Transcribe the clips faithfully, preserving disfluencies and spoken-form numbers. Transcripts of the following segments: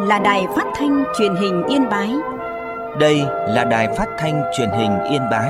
là Đài Phát thanh Truyền hình Yên Bái. Đây là Đài Phát thanh Truyền hình Yên Bái.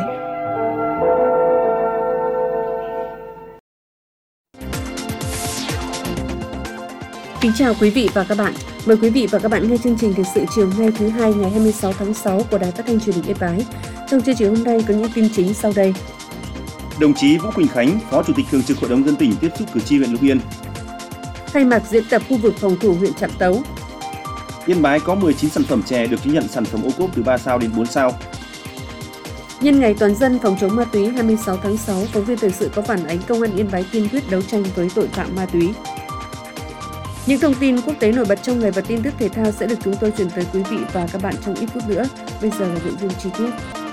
Kính chào quý vị và các bạn. Mời quý vị và các bạn nghe chương trình thời sự chiều nay thứ hai ngày hai mươi sáu tháng sáu của Đài Phát thanh Truyền hình Yên Bái. Trong chương trình hôm nay có những tin chính sau đây. Đồng chí Vũ Quỳnh Khánh, Phó Chủ tịch Thường trực Hội đồng nhân dân tỉnh tiếp xúc cử tri huyện Lục Yên. Khai mạc diễn tập khu vực phòng thủ huyện Trạm Tấu. Yên Bái có mười chín sản phẩm chè được chứng nhận sản phẩm ô cốp từ ba sao đến bốn sao. Nhân ngày toàn dân phòng chống ma túy hai mươi sáu tháng sáu, phóng viên thời sự có phản ánh Công an Yên Bái kiên quyết đấu tranh với tội phạm ma túy. Những thông tin quốc tế nổi bật trong ngày và tin tức thể thao sẽ được chúng tôi chuyển tới quý vị và các bạn trong ít phút nữa. Bây giờ là nội dung chi tiết.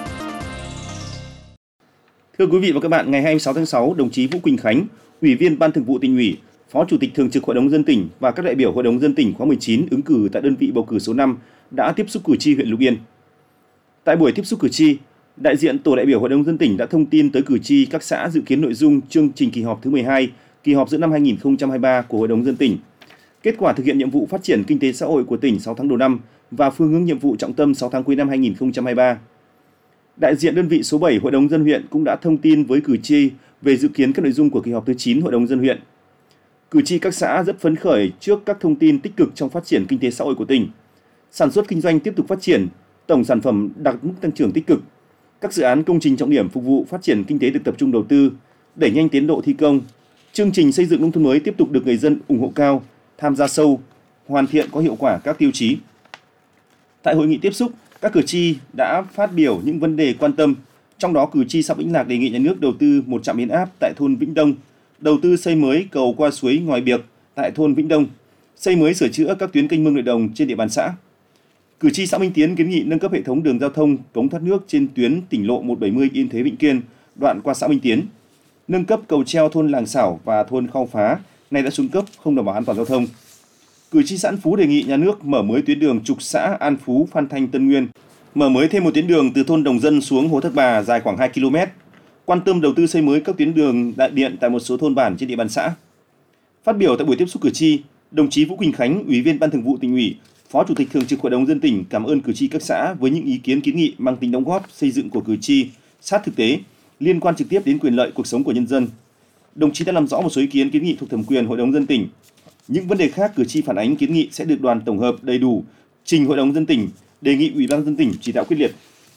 Thưa quý vị và các bạn, ngày hai mươi sáu tháng sáu, đồng chí Vũ Quỳnh Khánh, Ủy viên Ban Thường vụ Tỉnh ủy, Phó Chủ tịch Thường trực Hội đồng nhân dân tỉnh và các đại biểu Hội đồng nhân dân tỉnh khóa mười chín ứng cử tại đơn vị bầu cử số năm đã tiếp xúc cử tri huyện Lục Yên. Tại buổi tiếp xúc cử tri, đại diện tổ đại biểu Hội đồng nhân dân tỉnh đã thông tin tới cử tri các xã dự kiến nội dung chương trình kỳ họp thứ mười hai, kỳ họp giữa năm hai nghìn không trăm hai mươi ba của Hội đồng nhân dân tỉnh, kết quả thực hiện nhiệm vụ phát triển kinh tế xã hội của tỉnh sáu tháng đầu năm và phương hướng nhiệm vụ trọng tâm sáu tháng cuối năm hai nghìn không trăm hai mươi ba. Đại diện đơn vị số bảy Hội đồng nhân dân huyện cũng đã thông tin với cử tri về dự kiến các nội dung của kỳ họp thứ chín Hội đồng nhân dân huyện. Cử tri các xã rất phấn khởi trước các thông tin tích cực trong phát triển kinh tế xã hội của tỉnh. Sản xuất kinh doanh tiếp tục phát triển, tổng sản phẩm đạt mức tăng trưởng tích cực. Các dự án công trình trọng điểm phục vụ phát triển kinh tế được tập trung đầu tư, đẩy nhanh tiến độ thi công. Chương trình xây dựng nông thôn mới tiếp tục được người dân ủng hộ cao, tham gia sâu, hoàn thiện có hiệu quả các tiêu chí. Tại hội nghị tiếp xúc, các cử tri đã phát biểu những vấn đề quan tâm, trong đó cử tri xã Vĩnh Lạc đề nghị nhà nước đầu tư một trạm biến áp tại thôn Vĩnh Đông, đầu tư xây mới cầu qua suối Ngòi Biệc tại thôn Vĩnh Đông, xây mới sửa chữa các tuyến kênh mương nội đồng trên địa bàn xã. Cử tri xã Minh Tiến kiến nghị nâng cấp hệ thống đường giao thông, cống thoát nước trên tuyến tỉnh lộ một trăm bảy mươi Yên Thế Vĩnh Kiên, đoạn qua xã Minh Tiến, nâng cấp cầu treo thôn Làng Xảo và thôn Khao Phá, nay đã xuống cấp không đảm bảo an toàn giao thông. Cử tri xã An Phú đề nghị nhà nước mở mới tuyến đường trục xã An Phú Phan Thanh Tân Nguyên, mở mới thêm một tuyến đường từ thôn Đồng Dân xuống Hồ Thác Bà dài khoảng hai ki lô mét, quan tâm đầu tư xây mới các tuyến đường đại điện tại một số thôn bản trên địa bàn xã. Phát biểu tại buổi tiếp xúc cử tri, đồng chí Vũ Quỳnh Khánh, Ủy viên Ban Thường vụ Tỉnh ủy, Phó Chủ tịch Thường trực Hội đồng nhân dân tỉnh cảm ơn cử tri các xã với những ý kiến kiến nghị mang tính đóng góp xây dựng của cử tri sát thực tế, liên quan trực tiếp đến quyền lợi cuộc sống của nhân dân. Đồng chí đã làm rõ một số ý kiến kiến nghị thuộc thẩm quyền Hội đồng nhân dân tỉnh. Những vấn đề khác cử tri phản ánh kiến nghị sẽ được đoàn tổng hợp đầy đủ, trình Hội đồng nhân dân tỉnh, đề nghị Ủy ban nhân dân tỉnh chỉ đạo quyết liệt.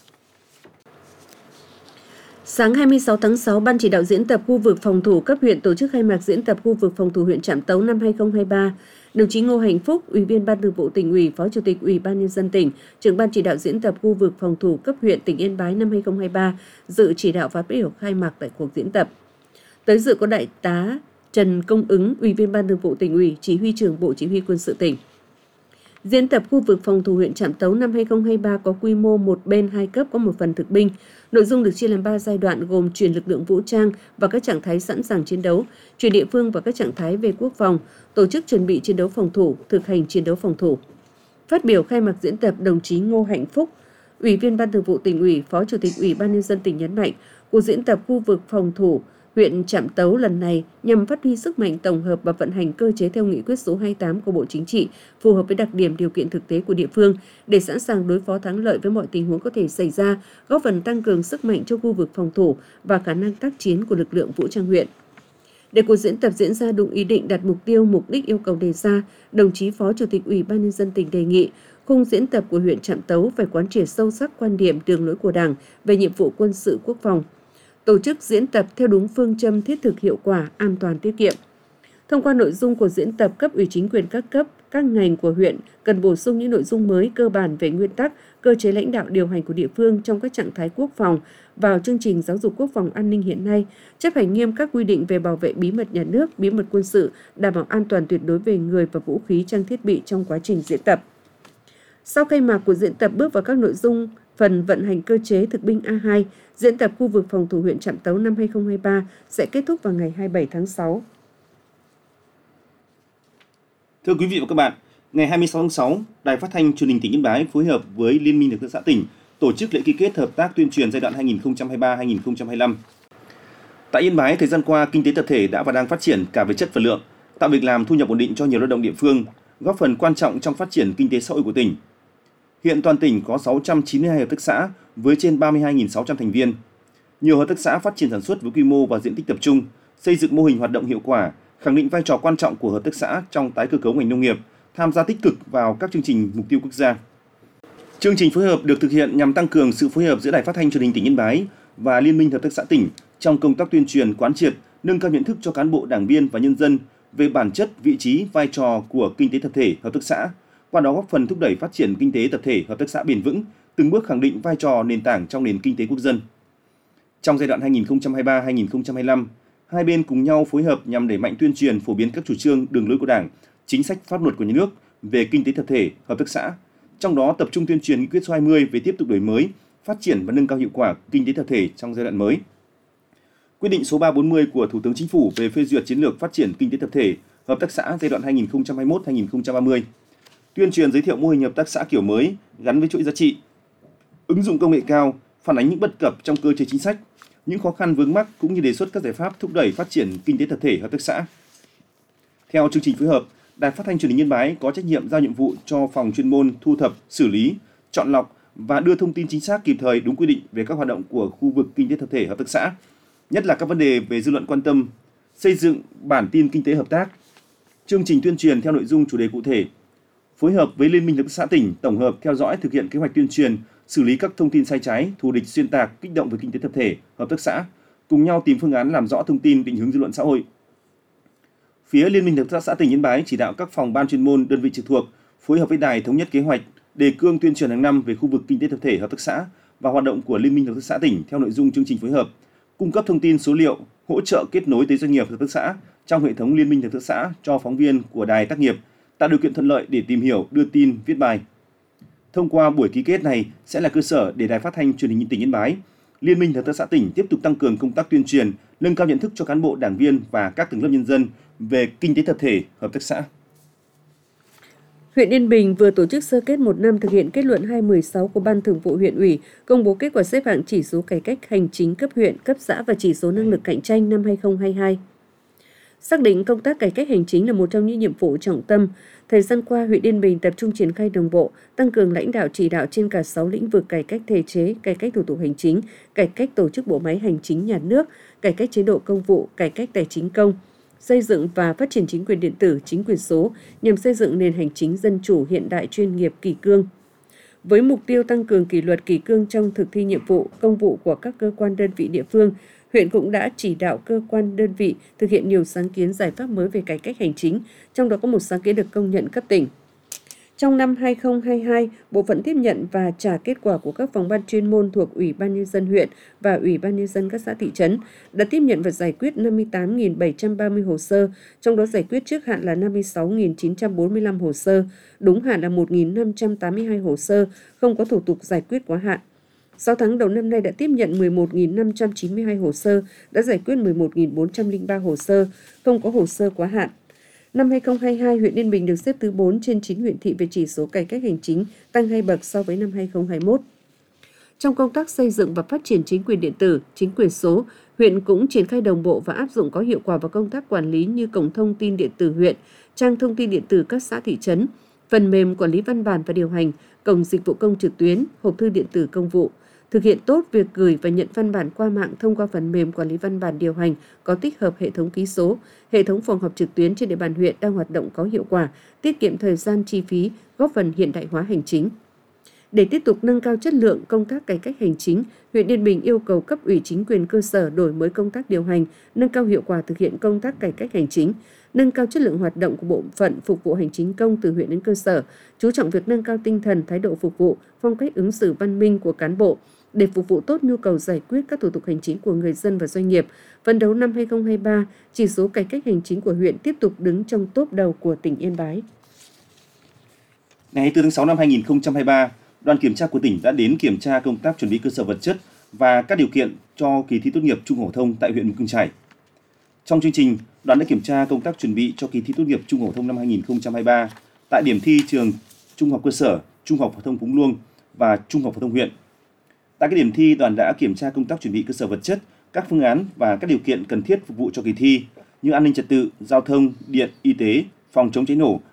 Sáng hai mươi sáu tháng sáu, Ban chỉ đạo diễn tập khu vực phòng thủ cấp huyện tổ chức khai mạc diễn tập khu vực phòng thủ huyện Trạm Tấu năm hai nghìn không trăm hai mươi ba. Đồng chí Ngô Hạnh Phúc, Ủy viên Ban Thường vụ Tỉnh ủy, Phó Chủ tịch Ủy ban nhân dân tỉnh, trưởng Ban chỉ đạo diễn tập khu vực phòng thủ cấp huyện tỉnh Yên Bái năm hai nghìn không trăm hai mươi ba dự chỉ đạo phát biểu khai mạc tại cuộc diễn tập. Tới dự có Đại tá Trần Công Ứng, Ủy viên Ban Thường vụ Tỉnh ủy, Chỉ huy trưởng Bộ Chỉ huy Quân sự tỉnh. Diễn tập khu vực phòng thủ huyện Trạm Tấu năm hai nghìn không trăm hai mươi ba có quy mô một bên hai cấp, có một phần thực binh. Nội dung được chia làm ba giai đoạn gồm chuyển lực lượng vũ trang vào các trạng thái sẵn sàng chiến đấu, chuyển địa phương vào các trạng thái về quốc phòng, tổ chức chuẩn bị chiến đấu phòng thủ, thực hành chiến đấu phòng thủ. Phát biểu khai mạc diễn tập, đồng chí Ngô Hạnh Phúc, Ủy viên Ban Thường vụ Tỉnh ủy, Phó Chủ tịch Ủy ban nhân dân tỉnh nhấn mạnh, cuộc diễn tập khu vực phòng thủ huyện Trạm Tấu lần này nhằm phát huy sức mạnh tổng hợp và vận hành cơ chế theo nghị quyết số hai mươi tám của Bộ Chính trị, phù hợp với đặc điểm điều kiện thực tế của địa phương để sẵn sàng đối phó thắng lợi với mọi tình huống có thể xảy ra, góp phần tăng cường sức mạnh cho khu vực phòng thủ và khả năng tác chiến của lực lượng vũ trang huyện. Để cuộc diễn tập diễn ra đúng ý định, đạt mục tiêu, mục đích yêu cầu đề ra, đồng chí Phó Chủ tịch Ủy ban nhân dân tỉnh đề nghị khung diễn tập của huyện Trạm Tấu phải quán triệt sâu sắc quan điểm, đường lối của Đảng về nhiệm vụ quân sự quốc phòng, tổ chức diễn tập theo đúng phương châm thiết thực, hiệu quả, an toàn, tiết kiệm. Thông qua nội dung của diễn tập, cấp ủy chính quyền các cấp, các ngành của huyện cần bổ sung những nội dung mới cơ bản về nguyên tắc, cơ chế lãnh đạo điều hành của địa phương trong các trạng thái quốc phòng vào chương trình giáo dục quốc phòng an ninh hiện nay, chấp hành nghiêm các quy định về bảo vệ bí mật nhà nước, bí mật quân sự, đảm bảo an toàn tuyệt đối về người và vũ khí, trang thiết bị trong quá trình diễn tập. Sau khai mạc của diễn tập bước vào các nội dung phần vận hành cơ chế thực binh A hai, diễn tập khu vực phòng thủ huyện Trạm Tấu năm hai nghìn không trăm hai mươi ba sẽ kết thúc vào ngày hai mươi bảy tháng sáu. Thưa quý vị và các bạn, ngày hai mươi sáu tháng sáu, Đài Phát thanh Truyền hình tỉnh Yên Bái phối hợp với Liên minh Hợp tác xã tỉnh tổ chức lễ ký kết hợp tác tuyên truyền giai đoạn hai nghìn không trăm hai mươi ba đến hai nghìn không trăm hai mươi lăm. Tại Yên Bái, thời gian qua, kinh tế tập thể đã và đang phát triển cả về chất và lượng, tạo việc làm, thu nhập ổn định cho nhiều lao động địa phương, góp phần quan trọng trong phát triển kinh tế xã hội của tỉnh. Hiện toàn tỉnh có sáu trăm chín mươi hai hợp tác xã với trên ba mươi hai nghìn sáu trăm thành viên. Nhiều hợp tác xã phát triển sản xuất với quy mô và diện tích tập trung, xây dựng mô hình hoạt động hiệu quả, khẳng định vai trò quan trọng của hợp tác xã trong tái cơ cấu ngành nông nghiệp, tham gia tích cực vào các chương trình mục tiêu quốc gia. Chương trình phối hợp được thực hiện nhằm tăng cường sự phối hợp giữa Đài Phát thanh Truyền hình tỉnh Yên Bái và Liên minh Hợp tác xã tỉnh trong công tác tuyên truyền, quán triệt, nâng cao nhận thức cho cán bộ, đảng viên và nhân dân về bản chất, vị trí, vai trò của kinh tế tập thể, hợp tác xã, qua đó góp phần thúc đẩy phát triển kinh tế tập thể, hợp tác xã bền vững, từng bước khẳng định vai trò nền tảng trong nền kinh tế quốc dân. Trong giai đoạn hai nghìn không trăm hai mươi ba đến hai nghìn không trăm hai mươi lăm, hai bên cùng nhau phối hợp nhằm đẩy mạnh tuyên truyền, phổ biến các chủ trương, đường lối của Đảng, chính sách pháp luật của nhà nước về kinh tế tập thể, hợp tác xã. Trong đó tập trung tuyên truyền nghị quyết số hai mươi về tiếp tục đổi mới, phát triển và nâng cao hiệu quả kinh tế tập thể trong giai đoạn mới. Quyết định số ba trăm bốn mươi của Thủ tướng Chính phủ về phê duyệt chiến lược phát triển kinh tế tập thể, hợp tác xã giai đoạn hai nghìn không trăm hai mươi mốt đến hai nghìn không trăm ba mươi. Tuyên truyền giới thiệu mô hình hợp tác xã kiểu mới gắn với chuỗi giá trị, ứng dụng công nghệ cao, phản ánh những bất cập trong cơ chế chính sách, những khó khăn vướng mắc cũng như đề xuất các giải pháp thúc đẩy phát triển kinh tế tập thể, hợp tác xã. Theo chương trình phối hợp, Đài Phát thanh Truyền hình Yên Bái có trách nhiệm giao nhiệm vụ cho phòng chuyên môn thu thập, xử lý, chọn lọc và đưa thông tin chính xác, kịp thời, đúng quy định về các hoạt động của khu vực kinh tế tập thể, hợp tác xã, nhất là các vấn đề về dư luận quan tâm, xây dựng bản tin kinh tế hợp tác, chương trình tuyên truyền theo nội dung chủ đề cụ thể, phối hợp với Liên minh Hợp tác xã tỉnh tổng hợp theo dõi, thực hiện kế hoạch tuyên truyền, xử lý các thông tin sai trái, thù địch, xuyên tạc, kích động về kinh tế tập thể, hợp tác xã, cùng nhau tìm phương án làm rõ thông tin, định hướng dư luận xã hội. Phía Liên minh Hợp tác xã tỉnh Yên Bái chỉ đạo các phòng ban chuyên môn, đơn vị trực thuộc phối hợp với đài thống nhất kế hoạch, đề cương tuyên truyền hàng năm về khu vực kinh tế tập thể, hợp tác xã và hoạt động của Liên minh Hợp tác xã tỉnh theo nội dung chương trình phối hợp, cung cấp thông tin số liệu, hỗ trợ kết nối tới doanh nghiệp, hợp tác xã trong hệ thống Liên minh Hợp tác xã cho phóng viên của đài tác nghiệp, tạo điều kiện thuận lợi để tìm hiểu, đưa tin, viết bài. Thông qua buổi ký kết này sẽ là cơ sở để Đài Phát thanh Truyền hình tỉnh Yên Bái, Liên minh Hợp tác xã tỉnh tiếp tục tăng cường công tác tuyên truyền, nâng cao nhận thức cho cán bộ, đảng viên và các tầng lớp nhân dân về kinh tế tập thể, hợp tác xã. Huyện Yên Bình vừa tổ chức sơ kết một năm thực hiện kết luận hai trăm mười sáu của Ban Thường vụ huyện ủy, công bố kết quả xếp hạng chỉ số cải cách hành chính cấp huyện, cấp xã và chỉ số năng lực cạnh tranh năm hai nghìn không trăm hai mươi hai. Xác định công tác cải cách hành chính là một trong những nhiệm vụ trọng tâm, thời gian qua huyện Yên Bình tập trung triển khai đồng bộ, tăng cường lãnh đạo chỉ đạo trên cả sáu lĩnh vực cải cách thể chế, cải cách thủ tục hành chính, cải cách tổ chức bộ máy hành chính nhà nước, cải cách chế độ công vụ, cải cách tài chính công, xây dựng và phát triển chính quyền điện tử, chính quyền số nhằm xây dựng nền hành chính dân chủ hiện đại, chuyên nghiệp, kỷ cương. Với mục tiêu tăng cường kỷ luật kỷ cương trong thực thi nhiệm vụ, công vụ của các cơ quan đơn vị địa phương, huyện cũng đã chỉ đạo cơ quan đơn vị thực hiện nhiều sáng kiến giải pháp mới về cải cách hành chính, trong đó có một sáng kiến được công nhận cấp tỉnh. Trong năm hai nghìn không trăm hai mươi hai, Bộ phận tiếp nhận và trả kết quả của các phòng ban chuyên môn thuộc Ủy ban Nhân dân huyện và Ủy ban Nhân dân các xã thị trấn đã tiếp nhận và giải quyết năm mươi tám nghìn bảy trăm ba mươi hồ sơ, trong đó giải quyết trước hạn là năm mươi sáu nghìn chín trăm bốn mươi lăm hồ sơ, đúng hạn là một nghìn năm trăm tám mươi hai hồ sơ, không có thủ tục giải quyết quá hạn. sáu tháng đầu năm nay đã tiếp nhận mười một nghìn năm trăm chín mươi hai hồ sơ, đã giải quyết mười một nghìn bốn trăm lẻ ba hồ sơ, không có hồ sơ quá hạn. Năm hai nghìn không trăm hai mươi hai, huyện Yên Bình được xếp thứ bốn trên chín huyện thị về chỉ số cải cách hành chính, tăng hai bậc so với năm hai nghìn không trăm hai mươi mốt. Trong công tác xây dựng và phát triển chính quyền điện tử, chính quyền số, huyện cũng triển khai đồng bộ và áp dụng có hiệu quả vào công tác quản lý như cổng thông tin điện tử huyện, trang thông tin điện tử các xã thị trấn, phần mềm quản lý văn bản và điều hành, cổng dịch vụ công trực tuyến, hộp thư điện tử công vụ. Thực hiện tốt việc gửi và nhận văn bản qua mạng thông qua phần mềm quản lý văn bản điều hành có tích hợp hệ thống ký số, hệ thống phòng họp trực tuyến trên địa bàn huyện đang hoạt động có hiệu quả, tiết kiệm thời gian chi phí, góp phần hiện đại hóa hành chính. Để tiếp tục nâng cao chất lượng công tác cải cách hành chính, huyện Yên Bình yêu cầu cấp ủy chính quyền cơ sở đổi mới công tác điều hành, nâng cao hiệu quả thực hiện công tác cải cách hành chính, nâng cao chất lượng hoạt động của bộ phận phục vụ hành chính công từ huyện đến cơ sở, chú trọng việc nâng cao tinh thần, thái độ phục vụ, phong cách ứng xử văn minh của cán bộ, để phục vụ tốt nhu cầu giải quyết các thủ tục hành chính của người dân và doanh nghiệp. Phấn đấu năm hai nghìn không trăm hai mươi ba, chỉ số cải cách hành chính của huyện tiếp tục đứng trong top đầu của tỉnh Yên Bái. Ngày hai mươi tư tháng sáu năm hai nghìn không trăm hai mươi ba, đoàn kiểm tra của tỉnh đã đến kiểm tra công tác chuẩn bị cơ sở vật chất và các điều kiện cho kỳ thi tốt nghiệp trung học phổ thông tại huyện Mù Căng Chải. Trong chương trình, đoàn đã kiểm tra công tác chuẩn bị cho kỳ thi tốt nghiệp trung học phổ thông năm hai nghìn không trăm hai mươi ba tại điểm thi trường Trung học cơ sở, Trung học phổ thông Phúng Luông và Trung học phổ thông huyện. Tại các điểm thi, đoàn đã kiểm tra công tác chuẩn bị cơ sở vật chất, các phương án và các điều kiện cần thiết phục vụ cho kỳ thi như an ninh trật tự, giao thông, điện, y tế, phòng chống cháy nổ,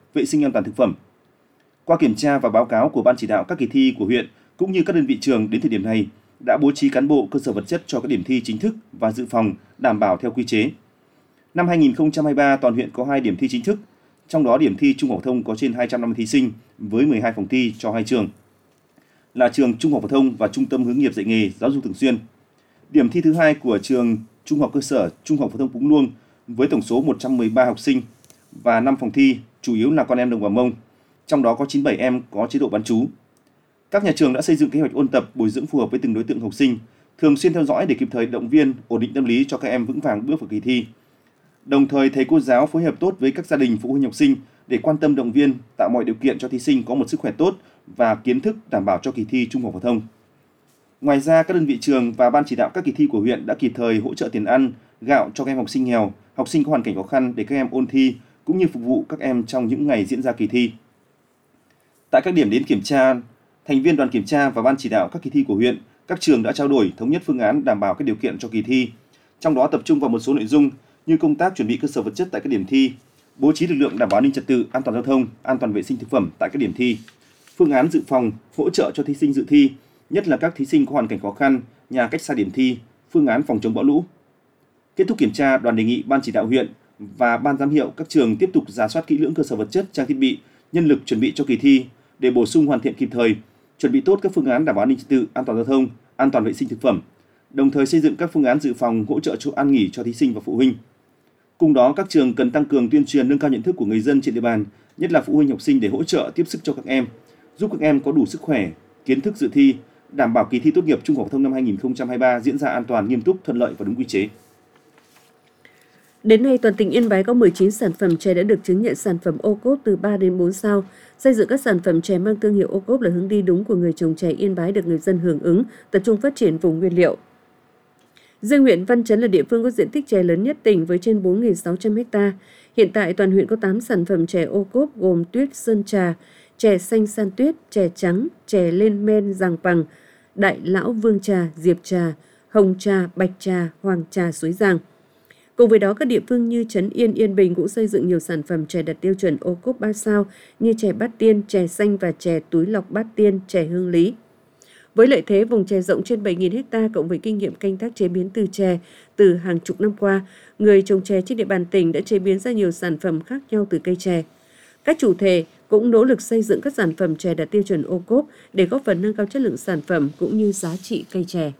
vệ sinh an toàn thực phẩm. Qua kiểm tra và báo cáo của Ban chỉ đạo các kỳ thi của huyện cũng như các đơn vị trường đến thời điểm này đã bố trí cán bộ cơ sở vật chất cho các điểm thi chính thức và dự phòng đảm bảo theo quy chế. Năm hai nghìn không trăm hai mươi ba, toàn huyện có hai điểm thi chính thức, trong đó điểm thi trung học phổ thông có trên hai trăm năm mươi thí sinh với mười hai phòng thi cho hai trường, là trường Trung học phổ thông và Trung tâm hướng nghiệp dạy nghề giáo dục thường xuyên. Điểm thi thứ hai của trường Trung học cơ sở Trung học phổ thông Púng Luông với tổng số một trăm mười ba học sinh và năm phòng thi, chủ yếu là con em đồng bào Mông, trong đó có chín mươi bảy em có chế độ bán trú. Các nhà trường đã xây dựng kế hoạch ôn tập, bồi dưỡng phù hợp với từng đối tượng học sinh, thường xuyên theo dõi để kịp thời động viên, ổn định tâm lý cho các em vững vàng bước vào kỳ thi. Đồng thời, thầy cô giáo phối hợp tốt với các gia đình phụ huynh học sinh để quan tâm động viên, tạo mọi điều kiện cho thí sinh có một sức khỏe tốt và kiến thức đảm bảo cho kỳ thi Trung học phổ thông. Ngoài ra, các đơn vị trường và ban chỉ đạo các kỳ thi của huyện đã kịp thời hỗ trợ tiền ăn, gạo cho các em học sinh nghèo, học sinh có hoàn cảnh khó khăn để các em ôn thi cũng như phục vụ các em trong những ngày diễn ra kỳ thi. Tại các điểm đến kiểm tra, thành viên đoàn kiểm tra và ban chỉ đạo các kỳ thi của huyện, các trường đã trao đổi thống nhất phương án đảm bảo các điều kiện cho kỳ thi, trong đó tập trung vào một số nội dung như công tác chuẩn bị cơ sở vật chất tại các điểm thi, bố trí lực lượng đảm bảo an ninh trật tự, an toàn giao thông, an toàn vệ sinh thực phẩm tại các điểm thi, phương án dự phòng, hỗ trợ cho thí sinh dự thi, nhất là các thí sinh có hoàn cảnh khó khăn, nhà cách xa điểm thi, phương án phòng chống bão lũ. Kết thúc kiểm tra, đoàn đề nghị ban chỉ đạo huyện và ban giám hiệu các trường tiếp tục rà soát kỹ lưỡng cơ sở vật chất, trang thiết bị, nhân lực chuẩn bị cho kỳ thi để bổ sung hoàn thiện kịp thời, chuẩn bị tốt các phương án đảm bảo an ninh trật tự, an toàn giao thông, an toàn vệ sinh thực phẩm, đồng thời xây dựng các phương án dự phòng hỗ trợ chỗ ăn nghỉ cho thí sinh và phụ huynh. Cùng đó, các trường cần tăng cường tuyên truyền nâng cao nhận thức của người dân trên địa bàn, nhất là phụ huynh học sinh để hỗ trợ tiếp sức cho các em, giúp các em có đủ sức khỏe, kiến thức dự thi, đảm bảo kỳ thi tốt nghiệp Trung học phổ thông năm hai nghìn không trăm hai mươi ba diễn ra an toàn, nghiêm túc, thuận lợi và đúng quy chế. Đến nay, toàn tỉnh Yên Bái có mười chín sản phẩm chè đã được chứng nhận sản phẩm ô cốp từ ba đến bốn sao. Xây dựng các sản phẩm chè mang thương hiệu ô cốp là hướng đi đúng của người trồng chè Yên Bái được người dân hưởng ứng, tập trung phát triển vùng nguyên liệu. Riêng huyện Văn Chấn là địa phương có diện tích chè lớn nhất tỉnh với trên bốn nghìn sáu trăm ha. Hiện tại toàn huyện có tám sản phẩm chè ô cốp gồm tuyết sơn trà, chè xanh san tuyết, chè trắng, chè lên men giàng bằng, đại lão vương trà, diệp trà, hồng trà, bạch trà, hoàng trà suối giàng. Cùng với đó, các địa phương như Trấn Yên, Yên Bình cũng xây dựng nhiều sản phẩm chè đạt tiêu chuẩn ô cốp ba sao như chè Bát Tiên, chè xanh và chè túi lọc Bát Tiên, chè Hương Lý. Với lợi thế vùng chè rộng trên bảy nghìn ha cộng với kinh nghiệm canh tác chế biến từ chè từ hàng chục năm qua, người trồng chè trên địa bàn tỉnh đã chế biến ra nhiều sản phẩm khác nhau từ cây chè. Các chủ thể cũng nỗ lực xây dựng các sản phẩm chè đạt tiêu chuẩn ô cốp để góp phần nâng cao chất lượng sản phẩm cũng như giá trị cây chè.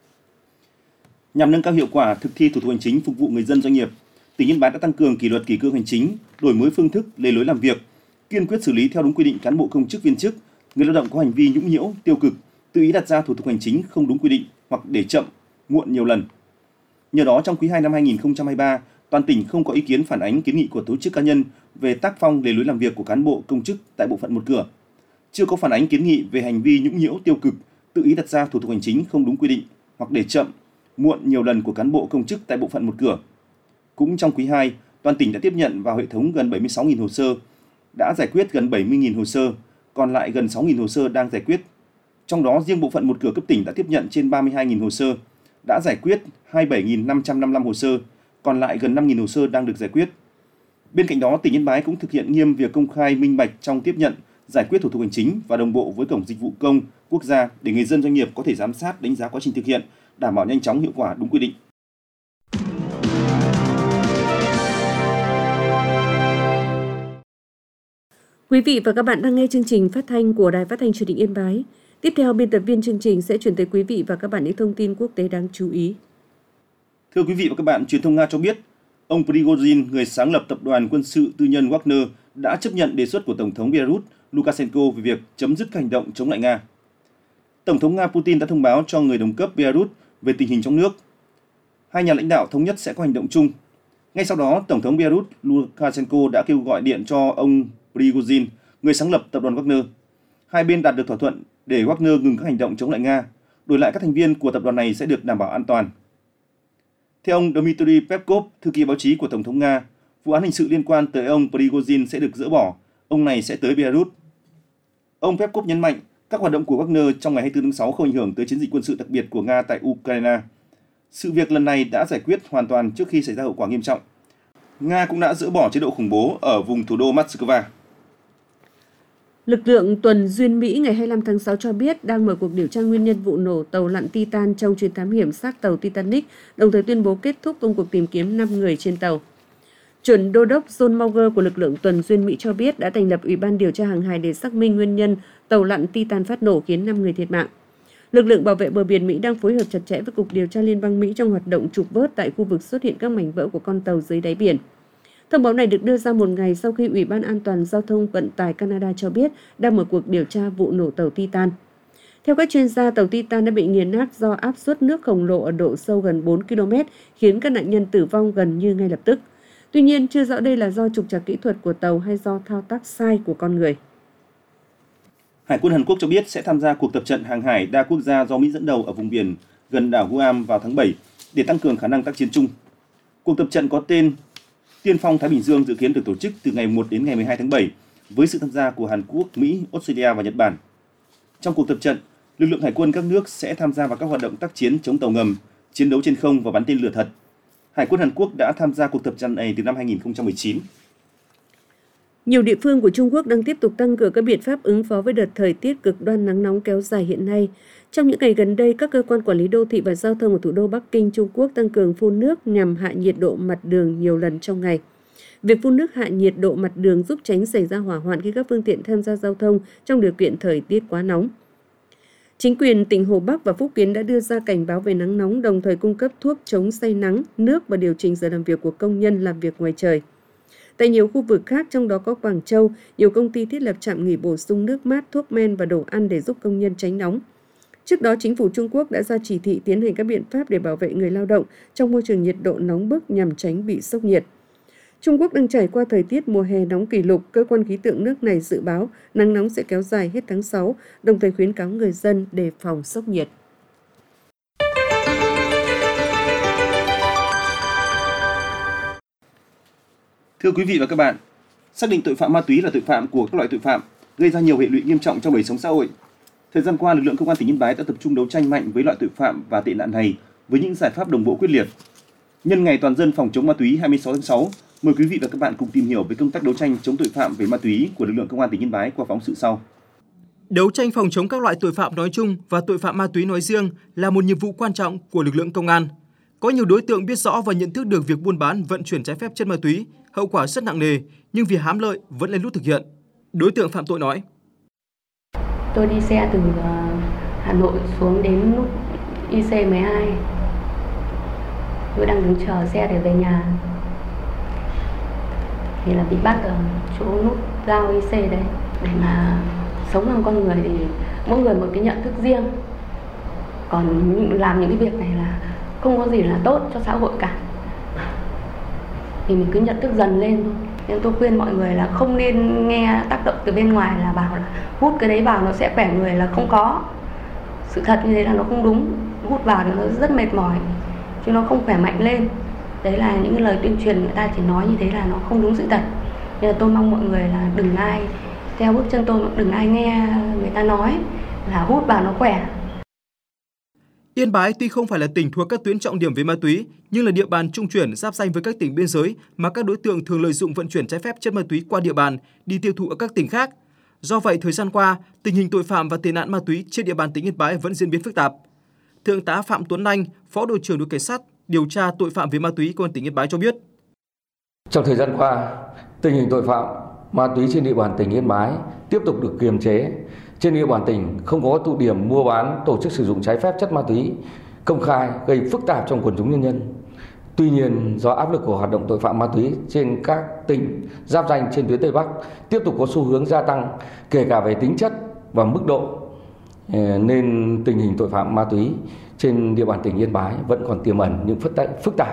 Nhằm nâng cao hiệu quả thực thi thủ tục hành chính phục vụ người dân doanh nghiệp, tỉnh Yên Bái đã tăng cường kỷ luật kỷ cương hành chính, đổi mới phương thức, lề lối làm việc, kiên quyết xử lý theo đúng quy định cán bộ công chức viên chức, người lao động có hành vi nhũng nhiễu, tiêu cực, tự ý đặt ra thủ tục hành chính không đúng quy định hoặc để chậm, muộn nhiều lần. Nhờ đó, trong quý hai năm hai nghìn không trăm hai mươi ba, toàn tỉnh không có ý kiến phản ánh kiến nghị của tổ chức cá nhân về tác phong lề lối làm việc của cán bộ công chức tại bộ phận một cửa. Chưa có phản ánh kiến nghị về hành vi nhũng nhiễu, tiêu cực, tự ý đặt ra thủ tục hành chính không đúng quy định hoặc để chậm, muộn nhiều lần của cán bộ công chức tại bộ phận một cửa. Cũng trong quý hai, toàn tỉnh đã tiếp nhận vào hệ thống gần bảy mươi sáu nghìn hồ sơ, đã giải quyết gần bảy mươi nghìn hồ sơ, còn lại gần sáu nghìn hồ sơ đang giải quyết. Trong đó, riêng bộ phận một cửa cấp tỉnh đã tiếp nhận trên ba mươi hai nghìn hồ sơ, đã giải quyết hai mươi bảy nghìn năm trăm năm mươi lăm hồ sơ, còn lại gần năm nghìn hồ sơ đang được giải quyết. Bên cạnh đó, tỉnh Yên Bái cũng thực hiện nghiêm việc công khai minh bạch trong tiếp nhận, giải quyết thủ tục hành chính và đồng bộ với Cổng Dịch vụ Công Quốc gia để người dân doanh nghiệp có thể giám sát, đánh giá quá trình thực hiện, đảm bảo nhanh chóng, hiệu quả, đúng quy định. Quý vị và các bạn đang nghe chương trình phát thanh của Đài Phát thanh Truyền hình Yên Bái. Tiếp theo, biên tập viên chương trình sẽ chuyển tới quý vị và các bạn những thông tin quốc tế đáng chú ý. Thưa quý vị và các bạn, truyền thông Nga cho biết, ông Prigozhin, người sáng lập tập đoàn quân sự tư nhân Wagner, đã chấp nhận đề xuất của Tổng thống Belarus Lukashenko về việc chấm dứt các hành động chống lại Nga. Tổng thống Nga Putin đã thông báo cho người đồng cấp Belarus về tình hình trong nước. Hai nhà lãnh đạo thống nhất sẽ có hành động chung. Ngay sau đó, Tổng thống Belarus Lukashenko đã kêu gọi điện cho ông Prigozhin, người sáng lập tập đoàn Wagner. Hai bên đạt được thỏa thuận để Wagner ngừng các hành động chống lại Nga, đổi lại các thành viên của tập đoàn này sẽ được đảm bảo an toàn. Theo ông Dmitry Peskov, thư ký báo chí của Tổng thống Nga, vụ án hình sự liên quan tới ông Prigozhin sẽ được dỡ bỏ, ông này sẽ tới Belarus. Ông Peskov nhấn mạnh các hoạt động của Wagner trong ngày hai mươi tư tháng sáu không ảnh hưởng tới chiến dịch quân sự đặc biệt của Nga tại Ukraine. Sự việc lần này đã giải quyết hoàn toàn trước khi xảy ra hậu quả nghiêm trọng. Nga cũng đã dỡ bỏ chế độ khủng bố ở vùng thủ đô Moscow. Lực lượng tuần duyên Mỹ ngày hai mươi lăm tháng sáu cho biết đang mở cuộc điều tra nguyên nhân vụ nổ tàu lặn Titan trong chuyến thám hiểm xác tàu Titanic, đồng thời tuyên bố kết thúc công cuộc tìm kiếm năm người trên tàu. Chuẩn đô đốc John Mauger của lực lượng tuần duyên Mỹ cho biết đã thành lập Ủy ban điều tra hàng hải để xác minh nguyên nhân tàu lặn Titan phát nổ khiến năm người thiệt mạng. Lực lượng bảo vệ bờ biển Mỹ đang phối hợp chặt chẽ với Cục Điều tra Liên bang Mỹ trong hoạt động trục vớt tại khu vực xuất hiện các mảnh vỡ của con tàu dưới đáy biển. Thông báo này được đưa ra một ngày sau khi Ủy ban An toàn Giao thông Vận tải Canada cho biết đang mở cuộc điều tra vụ nổ tàu Titan. Theo các chuyên gia, tàu Titan đã bị nghiền nát do áp suất nước khổng lồ ở độ sâu gần bốn ki lô mét, khiến các nạn nhân tử vong gần như ngay lập tức. Tuy nhiên, chưa rõ đây là do trục trặc kỹ thuật của tàu hay do thao tác sai của con người. Hải quân Hàn Quốc cho biết sẽ tham gia cuộc tập trận hàng hải đa quốc gia do Mỹ dẫn đầu ở vùng biển gần đảo Guam vào tháng bảy để tăng cường khả năng tác chiến chung. Cuộc tập trận có tên Tiên phong Thái Bình Dương dự kiến được tổ chức từ ngày một đến ngày mười hai tháng bảy với sự tham gia của Hàn Quốc, Mỹ, Australia và Nhật Bản. Trong cuộc tập trận, lực lượng hải quân các nước sẽ tham gia vào các hoạt động tác chiến chống tàu ngầm, chiến đấu trên không và bắn tên lửa thật. Hải quân Hàn Quốc đã tham gia cuộc tập trận này từ năm hai nghìn không trăm mười chín. Nhiều địa phương của Trung Quốc đang tiếp tục tăng cường các biện pháp ứng phó với đợt thời tiết cực đoan nắng nóng kéo dài hiện nay. Trong những ngày gần đây, các cơ quan quản lý đô thị và giao thông ở thủ đô Bắc Kinh, Trung Quốc tăng cường phun nước nhằm hạ nhiệt độ mặt đường nhiều lần trong ngày. Việc phun nước hạ nhiệt độ mặt đường giúp tránh xảy ra hỏa hoạn khi các phương tiện tham gia giao thông trong điều kiện thời tiết quá nóng. Chính quyền tỉnh Hồ Bắc và Phúc Kiến đã đưa ra cảnh báo về nắng nóng, đồng thời cung cấp thuốc chống say nắng, nước và điều chỉnh giờ làm việc của công nhân làm việc ngoài trời. Tại nhiều khu vực khác, trong đó có Quảng Châu, nhiều công ty thiết lập trạm nghỉ bổ sung nước mát, thuốc men và đồ ăn để giúp công nhân tránh nóng. Trước đó, chính phủ Trung Quốc đã ra chỉ thị tiến hành các biện pháp để bảo vệ người lao động trong môi trường nhiệt độ nóng bức nhằm tránh bị sốc nhiệt. Trung Quốc đang trải qua thời tiết mùa hè nóng kỷ lục, cơ quan khí tượng nước này dự báo nắng nóng sẽ kéo dài hết tháng sáu, đồng thời khuyến cáo người dân đề phòng sốc nhiệt. Thưa quý vị và các bạn, xác định tội phạm ma túy là tội phạm của các loại tội phạm, gây ra nhiều hệ lụy nghiêm trọng trong đời sống xã hội. Thời gian qua, lực lượng công an tỉnh Yên Bái đã tập trung đấu tranh mạnh với loại tội phạm và tệ nạn này với những giải pháp đồng bộ quyết liệt. Nhân ngày toàn dân phòng chống ma túy hai mươi sáu tháng sáu, mời quý vị và các bạn cùng tìm hiểu về công tác đấu tranh chống tội phạm về ma túy của lực lượng công an tỉnh Yên Bái qua phóng sự sau. Đấu tranh phòng chống các loại tội phạm nói chung và tội phạm ma túy nói riêng là một nhiệm vụ quan trọng của lực lượng công an. Có nhiều đối tượng biết rõ và nhận thức được việc buôn bán, vận chuyển trái phép chất ma túy, hậu quả rất nặng nề, nhưng vì hám lợi vẫn lén lút thực hiện. Đối tượng phạm tội nói: Tôi đi xe từ Hà Nội xuống đến nút i xê mười hai. Tôi đang đứng chờ xe để về nhà thì là bị bắt ở chỗ nút giao i xê đấy. Để mà sống làm con người thì mỗi người một cái nhận thức riêng. Còn làm những cái việc này là không có gì là tốt cho xã hội cả. Thì mình cứ nhận thức dần lên thôi. Nên tôi khuyên mọi người là không nên nghe tác động từ bên ngoài là bảo là hút cái đấy vào nó sẽ khỏe người, là không có. Sự thật như thế là nó không đúng. Hút vào thì nó rất mệt mỏi, chứ nó không khỏe mạnh lên. Đấy là những lời tuyên truyền người ta chỉ nói như thế là nó không đúng sự thật. Nên là tôi mong mọi người là đừng ai theo bước chân tôi, đừng ai nghe người ta nói là hút vào nó khỏe. Yên Bái tuy không phải là tỉnh thuộc các tuyến trọng điểm về ma túy, nhưng là địa bàn trung chuyển giáp ranh với các tỉnh biên giới mà các đối tượng thường lợi dụng vận chuyển trái phép chất ma túy qua địa bàn đi tiêu thụ ở các tỉnh khác. Do vậy, thời gian qua, tình hình tội phạm và tệ nạn ma túy trên địa bàn tỉnh Yên Bái vẫn diễn biến phức tạp. Thượng tá Phạm Tuấn Anh, Phó đội trưởng đội cảnh sát điều tra tội phạm về ma túy công an tỉnh Yên Bái cho biết: Trong thời gian qua, tình hình tội phạm ma túy trên địa bàn tỉnh Yên Bái tiếp tục được kiềm chế. Trên địa bàn tỉnh không có tụ điểm mua bán, tổ chức sử dụng trái phép chất ma túy công khai gây phức tạp trong quần chúng nhân dân. Tuy nhiên, do áp lực của hoạt động tội phạm ma túy trên các tỉnh giáp ranh trên tuyến Tây Bắc tiếp tục có xu hướng gia tăng, kể cả về tính chất và mức độ, nên tình hình tội phạm ma túy trên địa bàn tỉnh Yên Bái vẫn còn tiềm ẩn những phức tạp.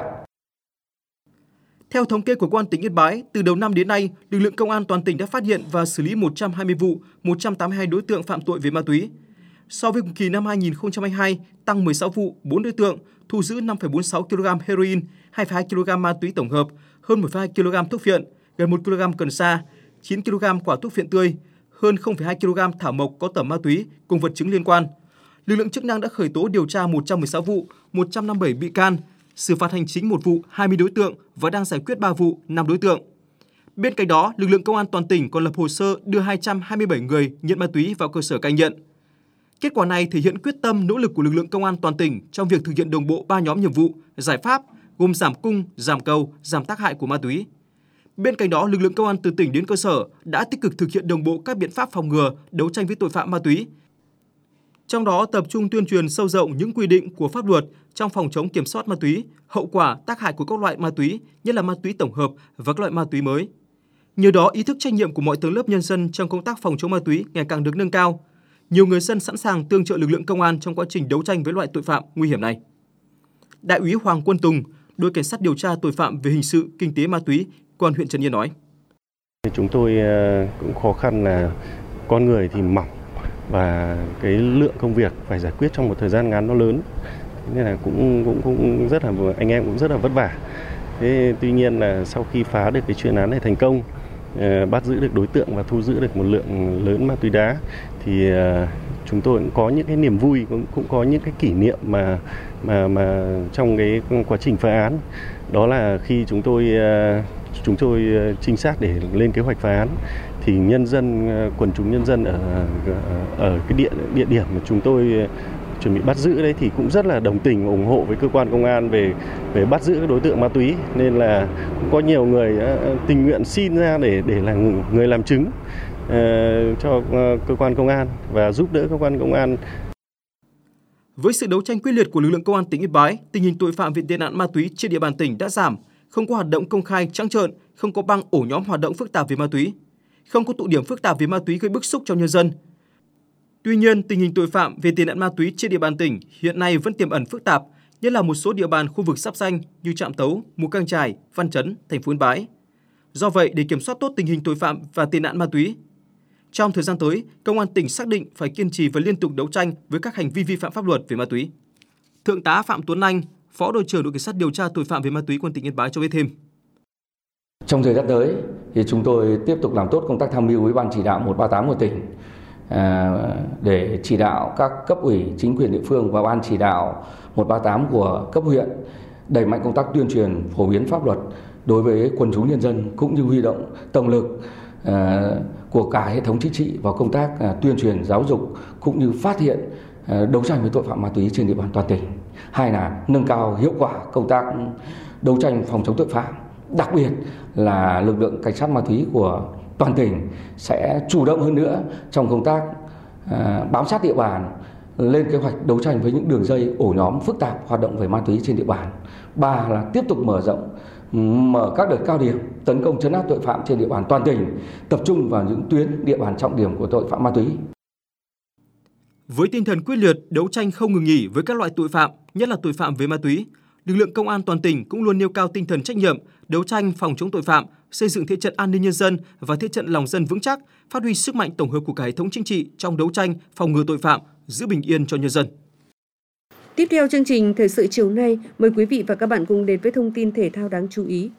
Theo thống kê của Công an tỉnh Yên Bái, từ đầu năm đến nay, lực lượng công an toàn tỉnh đã phát hiện và xử lý một trăm hai mươi vụ, một trăm tám mươi hai đối tượng phạm tội về ma túy. So với cùng kỳ năm hai nghìn không trăm hai mươi hai, tăng mười sáu vụ, bốn đối tượng, thu giữ năm phẩy bốn mươi sáu ki lô gam heroin, hai phẩy hai ki lô gam ma túy tổng hợp, hơn một phẩy hai ki lô gam thuốc phiện, gần một ki lô gam cần sa, chín ki lô gam quả thuốc phiện tươi, hơn không phẩy hai ki lô gam thảo mộc có tẩm ma túy cùng vật chứng liên quan. Lực lượng chức năng đã khởi tố điều tra một trăm mười sáu vụ, một trăm năm mươi bảy bị can, xử phạt hành chính một vụ, hai mươi đối tượng và đang giải quyết ba vụ, năm đối tượng. Bên cạnh đó, lực lượng công an toàn tỉnh còn lập hồ sơ đưa hai trăm hai mươi bảy người nghiện ma túy vào cơ sở cai nghiện. Kết quả này thể hiện quyết tâm nỗ lực của lực lượng công an toàn tỉnh trong việc thực hiện đồng bộ ba nhóm nhiệm vụ, giải pháp gồm giảm cung, giảm cầu, giảm tác hại của ma túy. Bên cạnh đó, lực lượng công an từ tỉnh đến cơ sở đã tích cực thực hiện đồng bộ các biện pháp phòng ngừa, đấu tranh với tội phạm ma túy. Trong đó tập trung tuyên truyền sâu rộng những quy định của pháp luật trong phòng chống kiểm soát ma túy, hậu quả tác hại của các loại ma túy, nhất là ma túy tổng hợp và các loại ma túy mới. Nhờ đó, ý thức trách nhiệm của mọi tầng lớp nhân dân trong công tác phòng chống ma túy ngày càng được nâng cao. Nhiều người dân sẵn sàng tương trợ lực lượng công an trong quá trình đấu tranh với loại tội phạm nguy hiểm này. Đại úy Hoàng Quân Tùng, đội cảnh sát điều tra tội phạm về hình sự, kinh tế ma túy, Công an huyện Trấn Yên nói: Chúng tôi cũng khó khăn là con người thì mỏng và cái lượng công việc phải giải quyết trong một thời gian ngắn nó lớn, nên là cũng cũng cũng rất là anh em cũng rất là vất vả. Thế tuy nhiên là sau khi phá được cái chuyên án này thành công, bắt giữ được đối tượng và thu giữ được một lượng lớn ma túy đá, thì chúng tôi cũng có những cái niềm vui, cũng cũng có những cái kỷ niệm mà mà mà trong cái quá trình phá án. Đó là khi chúng tôi chúng tôi trinh sát để lên kế hoạch phá án, thì nhân dân, quần chúng nhân dân ở ở cái địa địa điểm mà chúng tôi chuẩn bị bắt giữ đấy thì cũng rất là đồng tình và ủng hộ với cơ quan công an về về bắt giữ các đối tượng ma túy, nên là cũng có nhiều người tình nguyện xin ra để để là người làm chứng uh, cho cơ quan công an và giúp đỡ cơ quan công an. Với sự đấu tranh quyết liệt của lực lượng công an tỉnh Yên Bái, tình hình tội phạm về tệ nạn ma túy trên địa bàn tỉnh đã giảm, không có hoạt động công khai trắng trợn, không có băng ổ nhóm hoạt động phức tạp về ma túy, không có tụ điểm phức tạp về ma túy gây bức xúc trong nhân dân. Tuy nhiên, tình hình tội phạm về tệ nạn ma túy trên địa bàn tỉnh hiện nay vẫn tiềm ẩn phức tạp, nhất là một số địa bàn khu vực giáp ranh như Trạm Tấu, Mù Cang Chải, Văn Chấn, thành phố Yên Bái. Do vậy, để kiểm soát tốt tình hình tội phạm và tệ nạn ma túy, trong thời gian tới, Công an tỉnh xác định phải kiên trì và liên tục đấu tranh với các hành vi vi phạm pháp luật về ma túy. Thượng tá Phạm Tuấn Anh, Phó đội trưởng đội cảnh sát điều tra tội phạm về ma túy Công an tỉnh Yên Bái cho biết thêm: Trong thời gian tới, thì chúng tôi tiếp tục làm tốt công tác tham mưu với ban chỉ đạo một ba tám của tỉnh, À, để chỉ đạo các cấp ủy, chính quyền địa phương và ban chỉ đạo một ba tám của cấp huyện đẩy mạnh công tác tuyên truyền phổ biến pháp luật đối với quần chúng nhân dân, cũng như huy động tổng lực à, của cả hệ thống chính trị vào công tác à, tuyên truyền giáo dục, cũng như phát hiện à, đấu tranh với tội phạm ma túy trên địa bàn toàn tỉnh. Hai là nâng cao hiệu quả công tác đấu tranh phòng chống tội phạm, đặc biệt là lực lượng cảnh sát ma túy của toàn tỉnh sẽ chủ động hơn nữa trong công tác à, bám sát địa bàn, lên kế hoạch đấu tranh với những đường dây ổ nhóm phức tạp hoạt động về ma túy trên địa bàn. Ba là tiếp tục mở rộng, mở các đợt cao điểm tấn công trấn áp tội phạm trên địa bàn toàn tỉnh, tập trung vào những tuyến địa bàn trọng điểm của tội phạm ma túy. Với tinh thần quyết liệt, đấu tranh không ngừng nghỉ với các loại tội phạm, nhất là tội phạm về ma túy, lực lượng công an toàn tỉnh cũng luôn nêu cao tinh thần trách nhiệm, đấu tranh phòng chống tội phạm, xây dựng thế trận an ninh nhân dân và thế trận lòng dân vững chắc, phát huy sức mạnh tổng hợp của cả hệ thống chính trị trong đấu tranh phòng ngừa tội phạm, giữ bình yên cho nhân dân. Tiếp theo chương trình thời sự chiều nay, mời quý vị và các bạn cùng đến với thông tin thể thao đáng chú ý.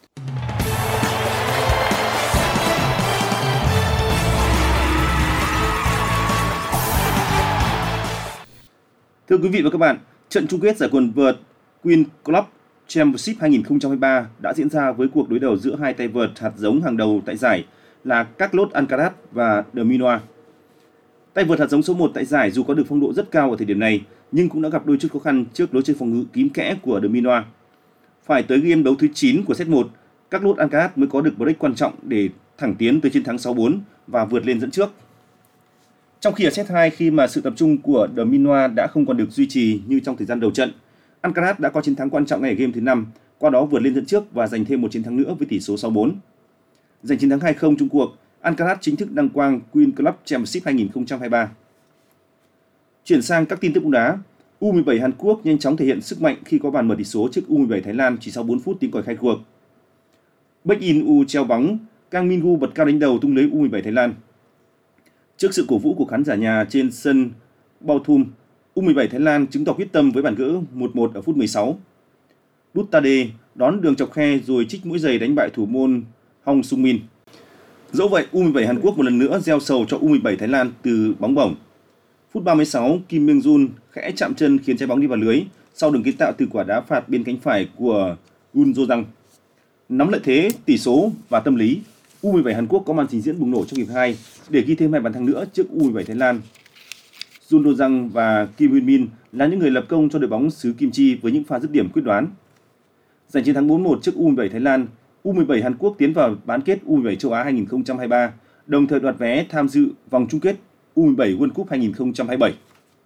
Thưa quý vị và các bạn, trận chung kết giải quần vợt Queen Club Championship hai không hai ba đã diễn ra với cuộc đối đầu giữa hai tay vợt hạt giống hàng đầu tại giải là Carlos Alcaraz và De Minaur. Tay vợt hạt giống số một tại giải dù có được phong độ rất cao ở thời điểm này, nhưng cũng đã gặp đôi chút khó khăn trước lối chơi phòng ngự kín kẽ của De Minaur. Phải tới game đấu thứ chín của set một, Carlos Alcaraz mới có được break quan trọng để thẳng tiến tới chiến thắng sáu bốn và vượt lên dẫn trước. Trong khi ở set hai, khi mà sự tập trung của De Minaur đã không còn được duy trì như trong thời gian đầu trận, Alcaraz đã có chiến thắng quan trọng ngay ở game thứ năm, qua đó vượt lên dẫn trước và giành thêm một chiến thắng nữa với tỷ số sáu bốn. Giành chiến thắng hai không chung cuộc, Alcaraz chính thức đăng quang Queen Club Championship hai không hai ba. Chuyển sang các tin tức bóng đá, U mười bảy Hàn Quốc nhanh chóng thể hiện sức mạnh khi có bàn mở tỷ số trước U mười bảy Thái Lan chỉ sau bốn phút tiếng còi khai cuộc. Baek In U treo bóng, Kang Min Woo bật cao đánh đầu tung lưới U mười bảy Thái Lan. Trước sự cổ vũ của khán giả nhà trên sân Baothum, U mười bảy Thái Lan chứng tỏ quyết tâm với bàn gỡ một một ở phút mười sáu. Duttade đón đường chọc khe rồi trích mũi giày đánh bại thủ môn Hong Sung Min. Dẫu vậy, U mười bảy Hàn Quốc một lần nữa gieo sầu cho U mười bảy Thái Lan từ bóng bổng. Phút ba mươi sáu, Kim Myung Jun khẽ chạm chân khiến trái bóng đi vào lưới sau đường kiến tạo từ quả đá phạt bên cánh phải của Gun Jo Jang. Nắm lợi thế, tỷ số và tâm lý, U mười bảy Hàn Quốc có màn trình diễn bùng nổ trong hiệp hai để ghi thêm hai bàn thắng nữa trước U mười bảy Thái Lan. Jun Do Jang và Kim Hyun Min là những người lập công cho đội bóng xứ Kim Chi với những pha dứt điểm quyết đoán. Giành chiến thắng bốn một trước U mười bảy Thái Lan, U mười bảy Hàn Quốc tiến vào bán kết U mười bảy châu Á hai không hai ba, đồng thời đoạt vé tham dự vòng chung kết U mười bảy World Cup hai không hai bảy.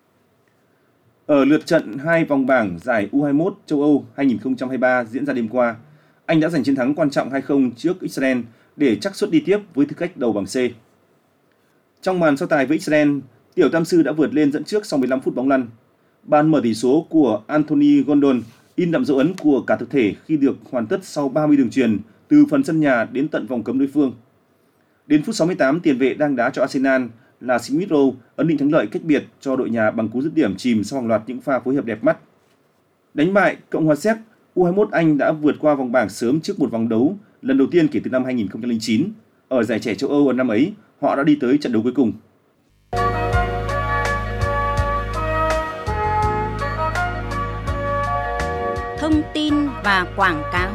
Ở lượt trận hai vòng bảng giải U hai mươi mốt châu Âu hai không hai ba diễn ra đêm qua, Anh đã giành chiến thắng quan trọng hai không trước Israel để chắc suất đi tiếp với tư cách đầu bảng C. Trong màn so tài với Israel, Tiểu Tam Sư đã vượt lên dẫn trước sau mười lăm phút bóng lăn. Bàn mở tỷ số của Anthony Gordon in đậm dấu ấn của cả thực thể khi được hoàn tất sau ba mươi đường chuyền từ phần sân nhà đến tận vòng cấm đối phương. Đến phút sáu mươi tám, tiền vệ đang đá cho Arsenal là Smith Rowe ấn định thắng lợi cách biệt cho đội nhà bằng cú dứt điểm chìm sau hàng loạt những pha phối hợp đẹp mắt. Đánh bại Cộng hòa Séc, U hai mươi mốt Anh đã vượt qua vòng bảng sớm trước một vòng đấu lần đầu tiên kể từ năm hai không không chín. Ở giải trẻ châu Âu ở năm ấy, họ đã đi tới trận đấu cuối cùng. Thông tin và quảng cáo.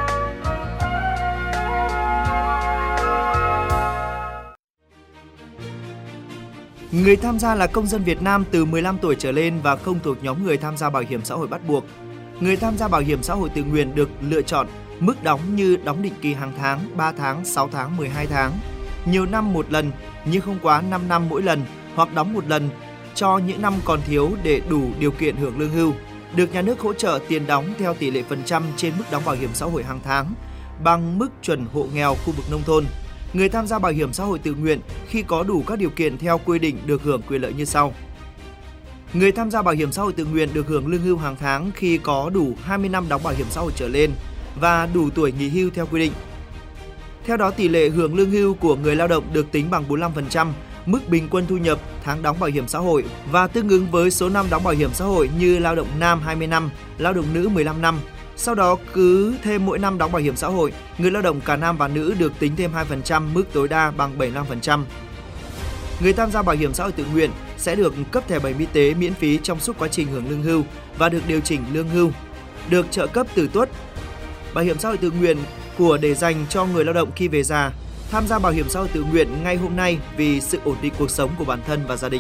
Người tham gia là công dân Việt Nam từ mười lăm tuổi trở lên và không thuộc nhóm người tham gia bảo hiểm xã hội bắt buộc. Người tham gia bảo hiểm xã hội tự nguyện được lựa chọn mức đóng như đóng định kỳ hàng tháng, ba tháng, sáu tháng, mười hai tháng, nhiều năm một lần nhưng không quá năm năm mỗi lần, hoặc đóng một lần cho những năm còn thiếu để đủ điều kiện hưởng lương hưu, được nhà nước hỗ trợ tiền đóng theo tỷ lệ phần trăm trên mức đóng bảo hiểm xã hội hàng tháng bằng mức chuẩn hộ nghèo khu vực nông thôn. Người tham gia bảo hiểm xã hội tự nguyện khi có đủ các điều kiện theo quy định được hưởng quyền lợi như sau. Người tham gia bảo hiểm xã hội tự nguyện được hưởng lương hưu hàng tháng khi có đủ hai mươi năm đóng bảo hiểm xã hội trở lên và đủ tuổi nghỉ hưu theo quy định. Theo đó, tỷ lệ hưởng lương hưu của người lao động được tính bằng bốn mươi lăm phần trăm mức bình quân thu nhập tháng đóng bảo hiểm xã hội và tương ứng với số năm đóng bảo hiểm xã hội như lao động nam hai mươi năm, lao động nữ mười lăm năm. Sau đó cứ thêm mỗi năm đóng bảo hiểm xã hội, người lao động cả nam và nữ được tính thêm hai phần trăm mức tối đa bằng bảy mươi lăm phần trăm. Người tham gia bảo hiểm xã hội tự nguyện sẽ được cấp thẻ bảo hiểm y tế miễn phí trong suốt quá trình hưởng lương hưu và được điều chỉnh lương hưu, được trợ cấp tử tuất. Bảo hiểm xã hội tự nguyện của để dành cho người lao động khi về già, tham gia bảo hiểm xã hội tự nguyện ngay hôm nay vì sự ổn định cuộc sống của bản thân và gia đình.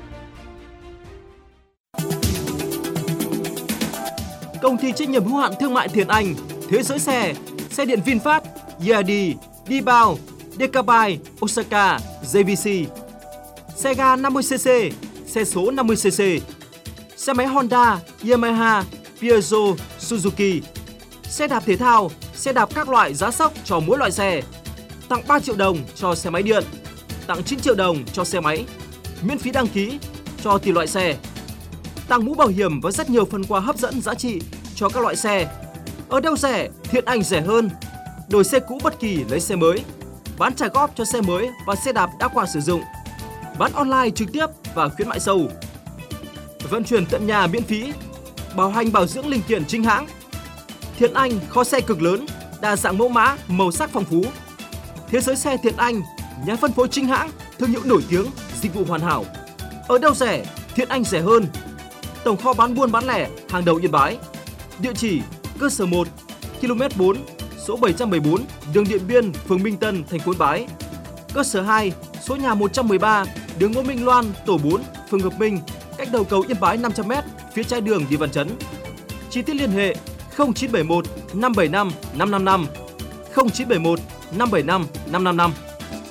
Công ty trách nhiệm hữu hạn thương mại Thiện Anh, Thế giới xe, xe điện VinFast, e i đê, Dibao, Decabai, Osaka, giê vê xê, xe ga năm mươi xê xê, xe số năm mươi xê xê, xe máy Honda, Yamaha, Peugeot, Suzuki, xe đạp thể thao, xe đạp các loại giá sốc cho mỗi loại xe, tặng ba triệu đồng cho xe máy điện, tặng chín triệu đồng cho xe máy, miễn phí đăng ký cho tùy loại xe, tặng mũ bảo hiểm và rất nhiều phần quà hấp dẫn giá trị cho các loại xe. Ở đâu rẻ, Thiện Anh rẻ hơn. Đổi xe cũ bất kỳ lấy xe mới, bán trả góp cho xe mới và xe đạp đã qua sử dụng, bán online trực tiếp và khuyến mại sâu, vận chuyển tận nhà miễn phí, bảo hành bảo dưỡng linh kiện chính hãng. Thiện Anh kho xe cực lớn, đa dạng mẫu mã, màu sắc phong phú. Thế giới xe Thiện Anh, nhà phân phối chính hãng, thương hiệu nổi tiếng, dịch vụ hoàn hảo. Ở đâu rẻ, Thiện Anh rẻ hơn. Tổng kho bán buôn bán lẻ hàng đầu Yên Bái. Địa chỉ cơ sở một, ki lô mét bốn, số bảy trăm mười bốn, đường Điện Biên, phường Minh Tân, thành phố Yên Bái. Cơ sở hai, số nhà một trăm mười ba, đường Ngô Minh Loan, tổ bốn, phường Hợp Minh, cách đầu cầu Yên Bái năm trăm mét, phía trái đường đi Văn Chấn. Chi tiết liên hệ không chín bảy một năm bảy năm năm năm năm, không chín bảy một năm bảy năm năm năm năm.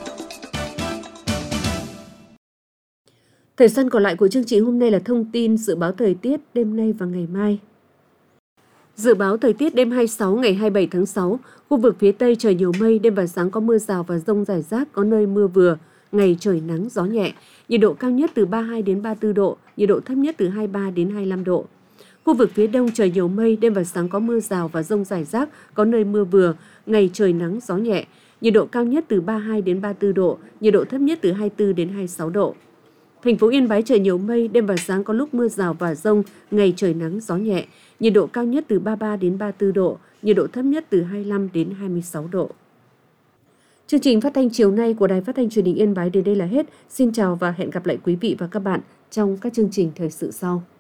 Thời gian còn lại của chương trình hôm nay là thông tin dự báo thời tiết đêm nay và ngày mai. Dự báo thời tiết đêm hai mươi sáu ngày hai mươi bảy tháng sáu, khu vực phía Tây trời nhiều mây, đêm và sáng có mưa rào và dông rải rác, có nơi mưa vừa, ngày trời nắng gió nhẹ, nhiệt độ cao nhất từ ba mươi hai đến ba mươi tư độ, nhiệt độ thấp nhất từ hai mươi ba đến hai mươi lăm độ. Khu vực phía Đông trời nhiều mây, đêm và sáng có mưa rào và dông rải rác, có nơi mưa vừa, ngày trời nắng gió nhẹ, nhiệt độ cao nhất từ ba mươi hai đến ba mươi tư độ, nhiệt độ thấp nhất từ hai mươi tư đến hai mươi sáu độ. Thành phố Yên Bái trời nhiều mây, đêm và sáng có lúc mưa rào và dông, ngày trời nắng gió nhẹ, nhiệt độ cao nhất từ ba mươi ba đến ba mươi tư độ, nhiệt độ thấp nhất từ hai mươi lăm đến hai mươi sáu độ. Chương trình phát thanh chiều nay của Đài Phát thanh Truyền hình Yên Bái đến đây là hết. Xin chào và hẹn gặp lại quý vị và các bạn trong các chương trình thời sự sau.